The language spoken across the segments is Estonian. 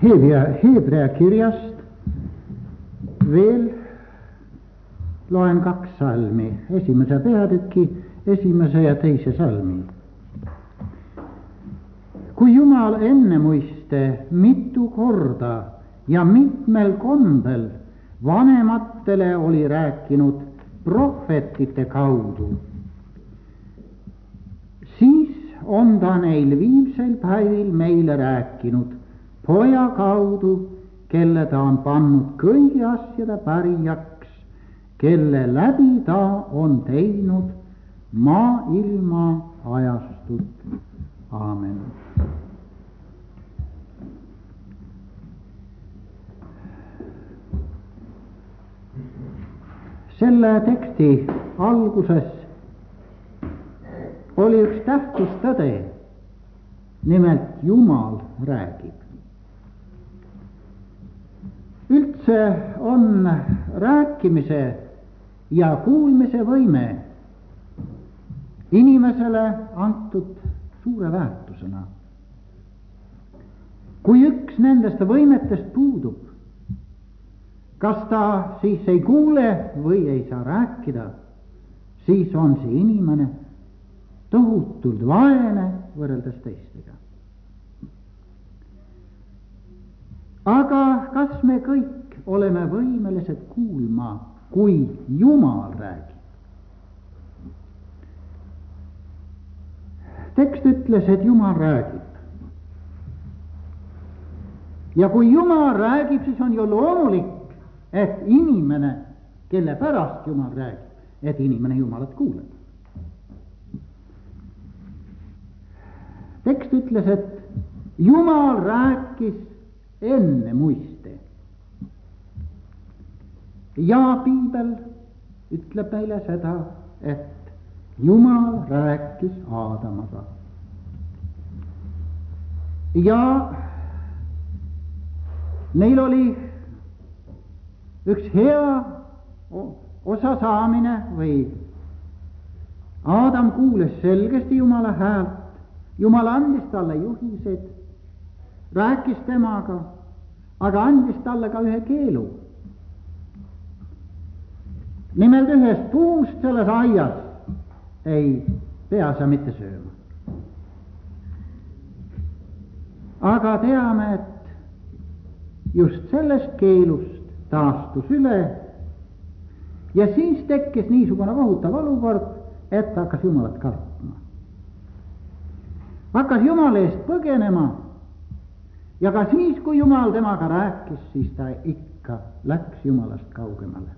Hebrea kirjast veel loen 2 salmi, 1. peatüki 1. ja 2. salmi. Kui Jumal enne muiste mitu korda ja mitmel kombel vanematele oli rääkinud prohvetite kaudu, siis on ta neil viimsel päevil meile rääkinud Poja kaudu, kelle ta on pannud kõigi asjade pärijaks, kelle läbi ta on teinud maailma ajastut. Aamen. Selle teksti alguses oli üks tähtis tõde, nimelt Jumal räägib. Üldse on rääkimise ja kuulmise võime inimesele antud suure väärtusena. Kui üks nendest võimetest puudub, kas ta siis ei kuule või ei saa rääkida, siis on see inimene tohutult vaene võrreldes teistega. Aga kas me kõik oleme võimelised kuulma, kui Jumal räägib? Tekst ütles, et Jumal räägib. Ja kui Jumal räägib, siis on ju loomulik, et inimene, kelle pärast Jumal räägib, et inimene Jumalat kuuleb. Tekst ütles, et Jumal rääkis enne muiste. Ja Piibel ütleb meile seda, et Jumal rääkis Aadamaga. Ja neil oli üks hea osasaamine või Aadam kuules selgesti Jumala häält. Jumal andis talle juhised, rääkis temaga, aga andis talle ka ühe keelu. Nimelt ühest puust selles aias ei pea sa mitte sööma. Aga teame, et just sellest keelust taastus üle ja siis tekkis niisugune kohutav olukord, et hakkas Jumalat kartma. Hakkas Jumala eest põgenema ja ka siis, kui Jumal temaga rääkis, siis ta ikka läks Jumalast kaugemale.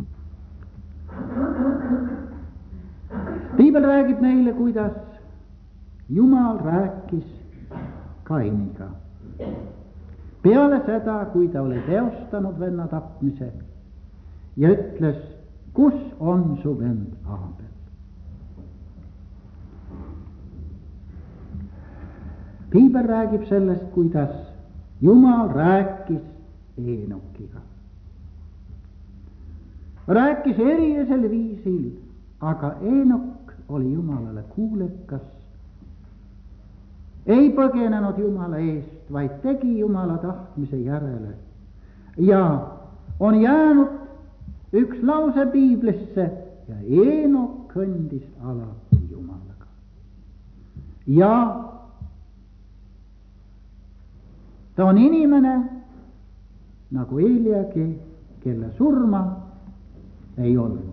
Piibel räägib meile, kuidas Jumal rääkis Kainiga. Peale seda, kui ta oli teostanud venna tapmise ja ütles, kus on su vend Aabel? Piibel räägib sellest, kuidas Jumal rääkis Eenokiga. Rääkis erilisel viisil, aga Eenok oli Jumalale kuulekas. Ei põgenenud Jumala eest, vaid tegi Jumala tahtmise järele. Ja on jäänud üks lause Piiblisse ja Eenok kõndis alati Jumalaga. Ja ta on inimene nagu Eliagi, kelle surma ei olnud.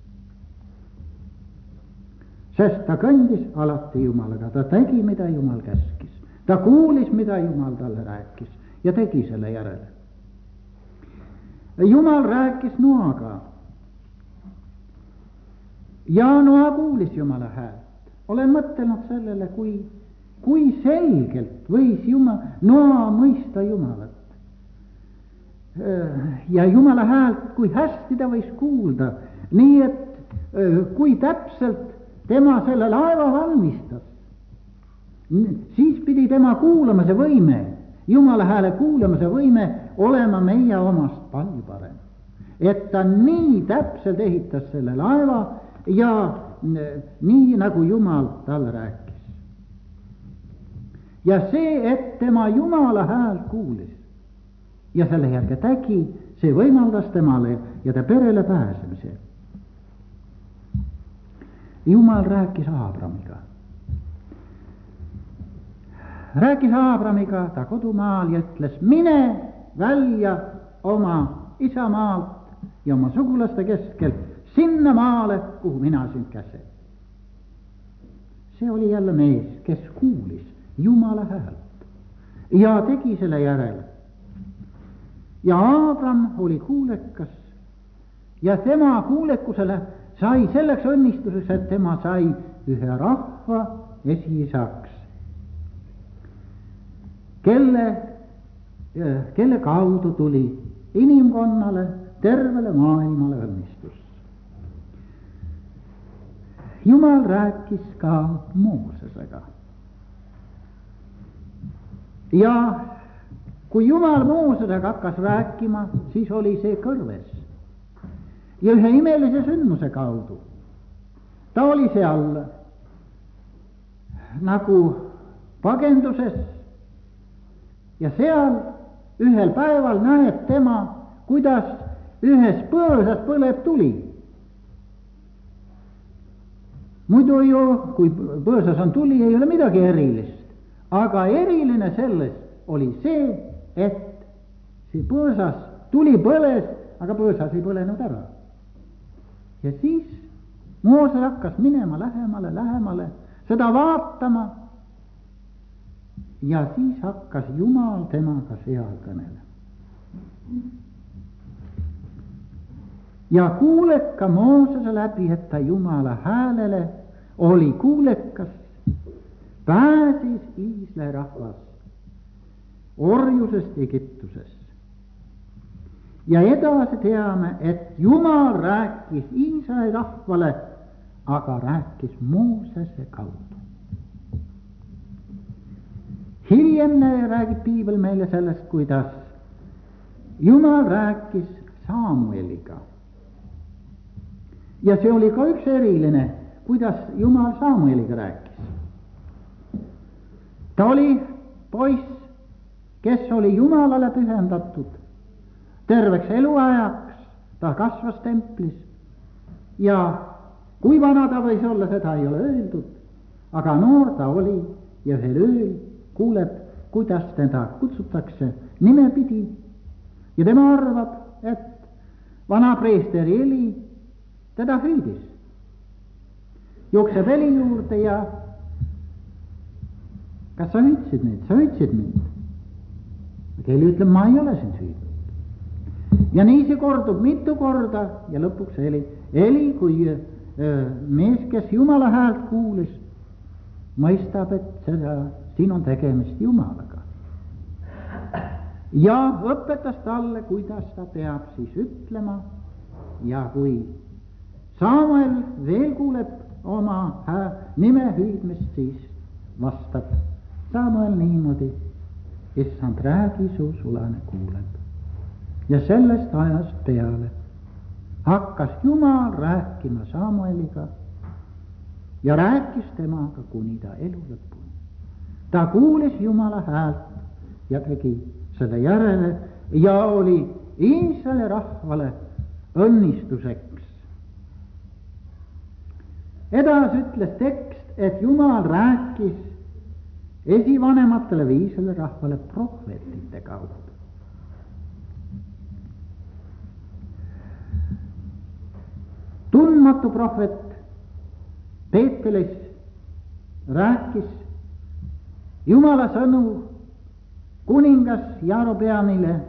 Sest ta kõndis alati Jumalaga, ta tegi, mida Jumal käskis. Ta kuulis, mida Jumal talle rääkis ja tegi selle järele. Jumal rääkis Noaga ja Noa kuulis Jumala häält. Olen mõtelnud sellele, kui selgelt võis Noa mõista Jumalat. Ja Jumala häält, kui hästi ta võis kuulda, nii et kui täpselt tema selle laeva valmistas, siis pidi tema kuulamise võime, Jumala hääle kuulamise võime olema meie omast palju parem. Et ta nii täpselt ehitas selle laeva ja nii nagu Jumal talle rääkis. Ja see, et tema Jumala hääl kuulis, ja selle järgi tegi, see võimaldas temale ja ta perele pääsemise. Jumal rääkis Aabramiga ta kodumaal ja ütles, mine välja oma isamaalt ja oma sugulaste keskelt sinna maale, kuhu mina sind käsin. See oli jälle mees, kes kuulis Jumala häält ja tegi selle järele. Ja Aabram oli kuulekas ja tema kuulekusele sai selleks õnnistuseks, et tema sai ühe rahva esiisaks, kelle kaudu tuli inimkonnale, tervele maailmale õnnistus. Jumal rääkis ka Moosesega. Ja kui Jumal Moosesega hakkas rääkima, siis oli see kõrves. Ja ühe imelise sündmuse kaudu. Ta oli seal nagu pagenduses ja seal ühel päeval näeb tema, kuidas ühes põõsas põleb tuli. Muidu ju, kui põõsas on tuli, ei ole midagi erilist. Aga eriline sellest oli see, et see põõsas tuli põles, aga põõsas ei põlenud ära. Ja siis Mooses hakkas minema lähemale, seda vaatama. Ja siis hakkas Jumal temaga seal kõnelema. Ja kuuleka Moosese läbi, et ta Jumala häälele oli kuulekas, pääsis Iisraeli rahvas orjusest Egiptuses. Ja edasi teame, et Jumal rääkis Iisraeli rahvale, aga rääkis Moosese kaudu. Hiljem räägib piibel meile sellest, kuidas Jumal rääkis Samueliga. Ja see oli ka üks eriline, kuidas Jumal Samueliga rääkis. Ta oli poiss, kes oli Jumalale pühendatud terveks eluajaks, ta kasvas templis ja kui vana ta võis olla, seda ei ole öeldud, aga noor ta oli ja ühel ööl kuuleb, kuidas teda kutsutakse nimepidi ja tema arvab, et vana preesteri Eli teda hüüdis. Jookseb Eli juurde ja kas sa hüüdsid mind? Sa hüüdsid mind. Eli ütleb, ma ei ole sind hüüdnud. Ja nii see kordub mitu korda ja lõpuks Eli kui mees, kes Jumala häält kuulis, mõistab, et siin on tegemist Jumalaga. Ja õpetas talle, kuidas ta peab siis ütlema ja kui Samuel veel kuuleb oma nime hüüdmist, siis vastab Samuel niimoodi, issand, räägi, su sulane kuuleb. Ja sellest ajast peale hakkas Jumal rääkima Samueliga ja rääkis temaga kuni ta elu lõpuni. Ta kuulis Jumala häält ja tegi selle järele ja oli Iisraeli rahvale õnnistuseks. Edasi ütles tekst, et Jumal rääkis esivanematele Iisraeli rahvale prohvetite kaudu. Tundmatu prohvet Peetelis rääkis Jumala sõnu kuningas Jarobeamile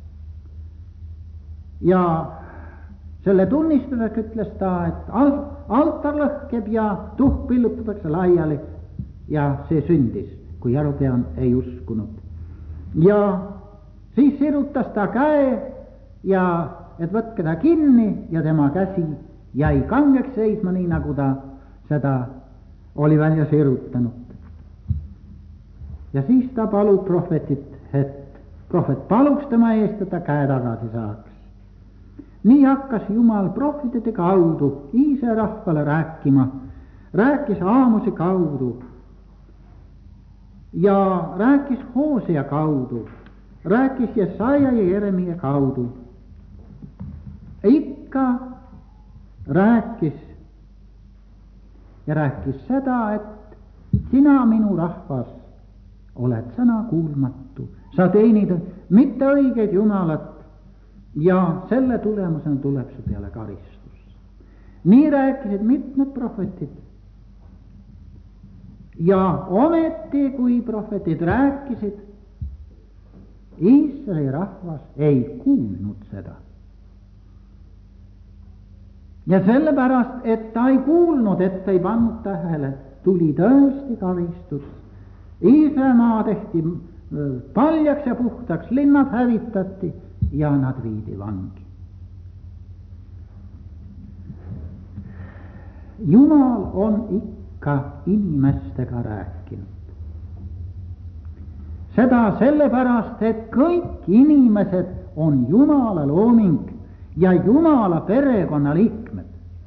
ja selle tunnistuseks ütles ta, et altar lõhkeb ja tuhk pillutatakse laiali ja see sündis, kui Jarobeam ei uskunud. Ja siis sirutas ta käe ja et võtke ta kinni ja tema käsi jäi kangeks seisma, nii nagu ta seda oli välja sirutanud. Ja siis ta palub prohvetit, et prohvet paluks tema eest, et ta käe tagasi saaks. Nii hakkas Jumal prohvetite kaudu Iisraeli rahvale rääkima, rääkis Aamosi kaudu ja rääkis Hoosea kaudu rääkis Jesaja ja Jeremia kaudu. Ikka rääkis seda, et sina, minu rahvas, oled sõnakuulmatu, sa teenid mitte õigeid jumalat ja selle tulemusena tuleb su peale karistus. Nii rääkisid mitmed prohvetid. Ja ometi, kui prohvetid rääkisid, Iisraeli rahvas ei kuulnud seda. Ja sellepärast, et ta ei kuulnud, et ta ei pannud tähele, tuli tõesti karistus. Iisraemaa tehti paljaks ja puhtaks, linnad hävitati ja nad viidi vangi. Jumal on ikka inimestega rääkinud. Seda sellepärast, et kõik inimesed on Jumala looming ja Jumala perekonna liikmed.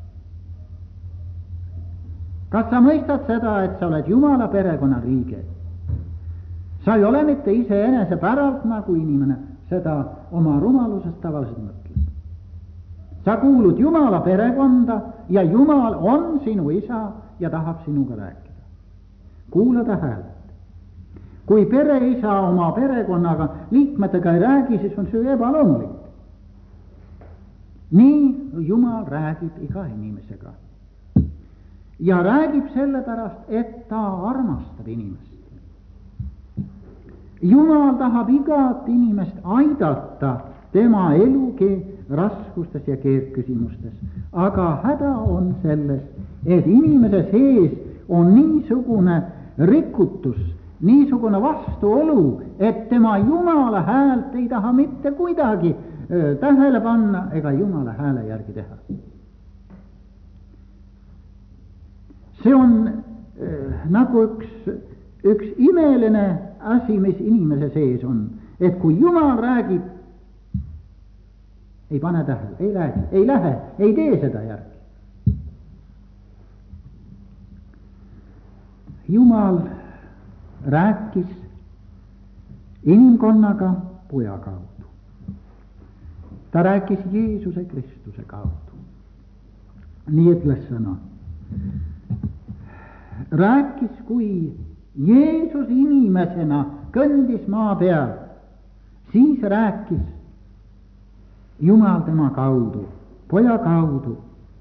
Kas sa mõistad seda, et sa oled Jumala perekonna liige? Sa ei ole mitte iseenese päralt, nagu inimene seda oma rumalusest tavaliselt mõtleb. Sa kuulud Jumala perekonda ja Jumal on sinu isa ja tahab sinuga rääkida. Kuulada häält. Kui pereisa oma perekonnaga liikmetega ei räägi, siis on see ebaloomulik. Nii Jumal räägib iga inimesega. Ja räägib sellepärast, et ta armastab inimest. Jumal tahab igat inimest aidata tema elugi raskustes ja keerdküsimustes. Aga häda on selles, et inimese sees on niisugune rikutus, niisugune vastuolu, et tema Jumala häält ei taha mitte kuidagi tähele panna ega Jumala hääle järgi teha. See on nagu üks imeline asi, mis inimese sees on, et kui Jumal räägib, ei pane tähele, ei räägi, ei lähe, ei tee seda järgi. Jumal rääkis inimkonnaga poja kaudu. Ta rääkis Jeesuse Kristuse kaudu. Nii ütles sõna. Rääkis, kui Jeesus inimesena kõndis maa peal, siis rääkis Jumal tema kaudu, poja kaudu.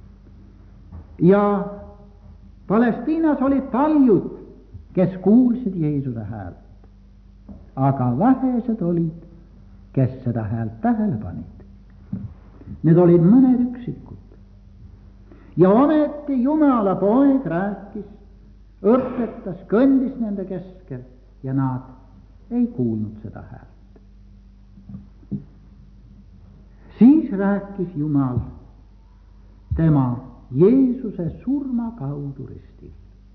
Ja Palestiinas olid paljud, kes kuulsid Jeesuse häält. Aga vähesed olid, kes seda häält tähele panid. Need olid mõned üksikud. Ja ometi Jumala poeg rääkis, õpetas, kõndis nende keskel ja nad ei kuulnud seda häält. Siis rääkis Jumal tema Jeesuse surma kaudu ristil.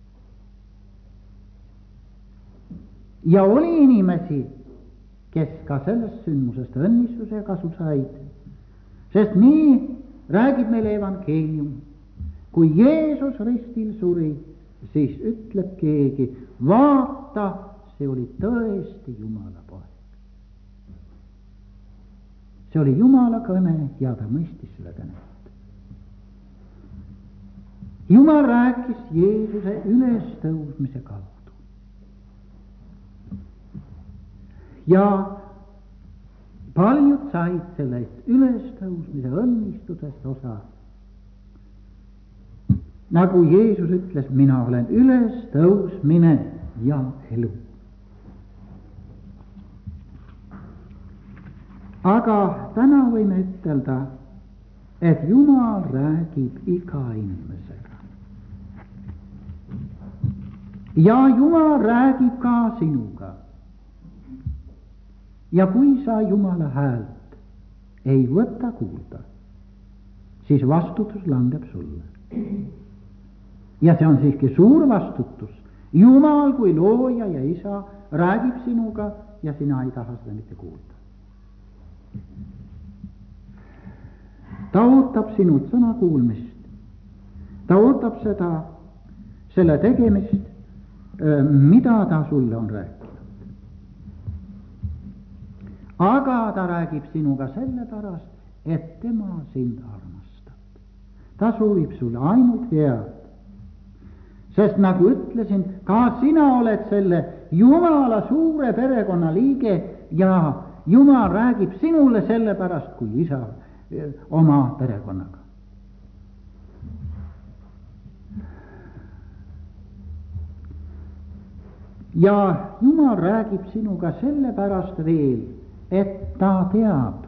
Ja oli inimesi, kes ka sellest sündmusest õnnistuse kasu said, sest nii räägib meile evangeelium. Kui Jeesus ristil suri, siis ütleb keegi, vaata, see oli tõesti Jumala poeg. See oli Jumala kõne ja ta mõistis selle kõnet. Jumal rääkis Jeesuse ülestõusmise kaudu. Ja paljud said sellest ülestõusmise õnnistusest osa. Nagu Jeesus ütles, mina olen ülestõusmine ja elu. Aga täna võime ütelda, et Jumal räägib iga inimesega. Ja Jumal räägib ka sinuga. Ja kui sa Jumala häält ei võta kuulda, siis vastutus langeb sulle. Ja see on siiski suur vastutus. Jumal kui looja ja isa räägib sinuga ja sina ei taha seda mitte kuulda. Ta ootab sinult sõna kuulmist. Ta ootab selle tegemist, mida ta sulle on rääkinud. aga ta räägib sinuga sellepärast, et tema sind armastab. ta soovib sulle ainult head. sest nagu ütlesin, ka sina oled selle Jumala suure perekonna liige ja Jumal räägib sinule sellepärast, kui isa oma perekonnaga. ja Jumal räägib sinuga sellepärast veel, et ta teab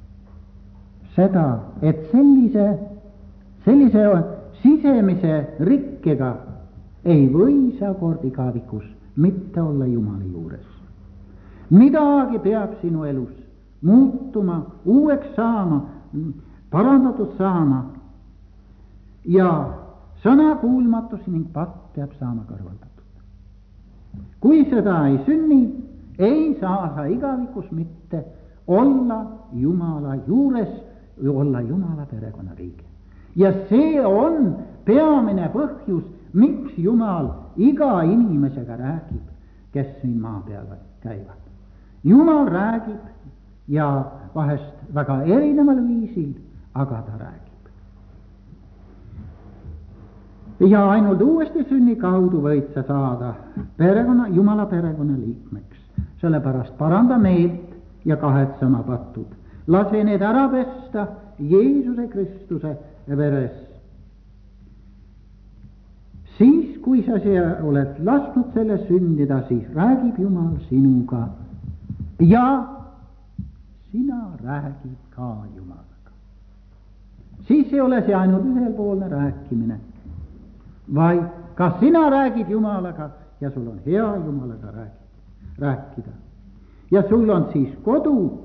seda, et sellise sisemise rikkega ei või sa kord igavikus mitte olla Jumala juures. midagi peab sinu elus muutuma, uueks saama, parandatud saama ja sõnakuulmatus ning patt peab saama kõrvaldatud. kui seda ei sünni, ei saa sa igavikus mitte olla Jumala juures või olla Jumala perekonna liige. ja see on peamine põhjus, miks Jumal iga inimesega räägib, kes siin maa peal käivad. Jumal räägib ja vahest väga erineval viisil, aga ta räägib. ja ainult uuesti sünni kaudu võid sa saada Jumala perekonna liikmeks. sellepärast paranda meelt ja kahetse oma patud. lase need ära pesta Jeesuse Kristuse veres. siis, kui sa oled lasknud selle sündida, siis räägib Jumal sinuga ja sina räägid ka Jumalaga. siis ei ole see ainult ühelpoolne rääkimine, vaid ka sina räägid Jumalaga ja sul on hea Jumalaga rääkida. ja sul on siis kodu,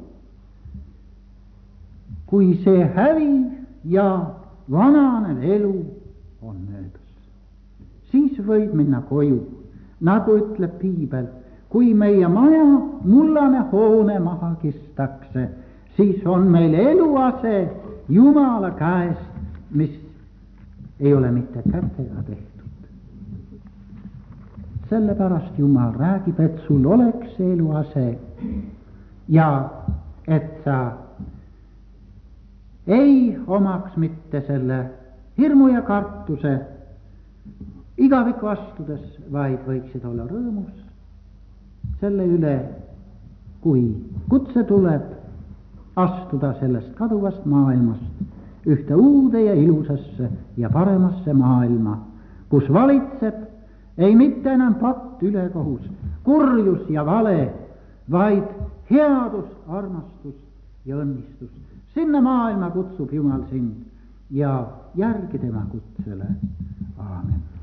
kui see häviv ja vananev elu on möödas. siis võid minna koju, nagu ütleb piibel, kui meie maja mullane hoone maha kistakse, siis on meil eluase Jumala käest, mis ei ole mitte kätega tehtud. sellepärast Jumal räägib, et sul oleks see eluase ja et sa ei omaks mitte selle hirmu ja kartuse igavikku astudes, vaid võiksid olla rõõmus selle üle, kui kutse tuleb astuda sellest kaduvast maailmast ühte uude ja ilusasse ja paremasse maailma, kus valitseb ei mitte enam patt, ülekohus, kurjus ja vale, vaid headus, armastus ja õnnistus. sinna maailma kutsub Jumal sind ja järgi tema kutsele. Aamen.